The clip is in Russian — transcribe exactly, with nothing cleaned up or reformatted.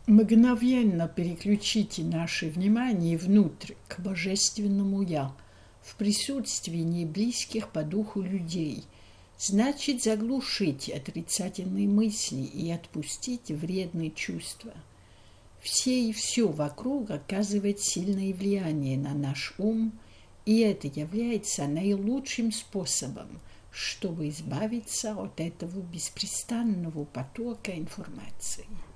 Мгновенно переключите наше внимание внутрь, к Божественному Я, в присутствии неблизких по духу людей. Значит, заглушить отрицательные мысли и отпустить вредные чувства. Все и все вокруг оказывает сильное влияние на наш ум, и это является наилучшим способом, чтобы избавиться от этого беспрестанного потока информации.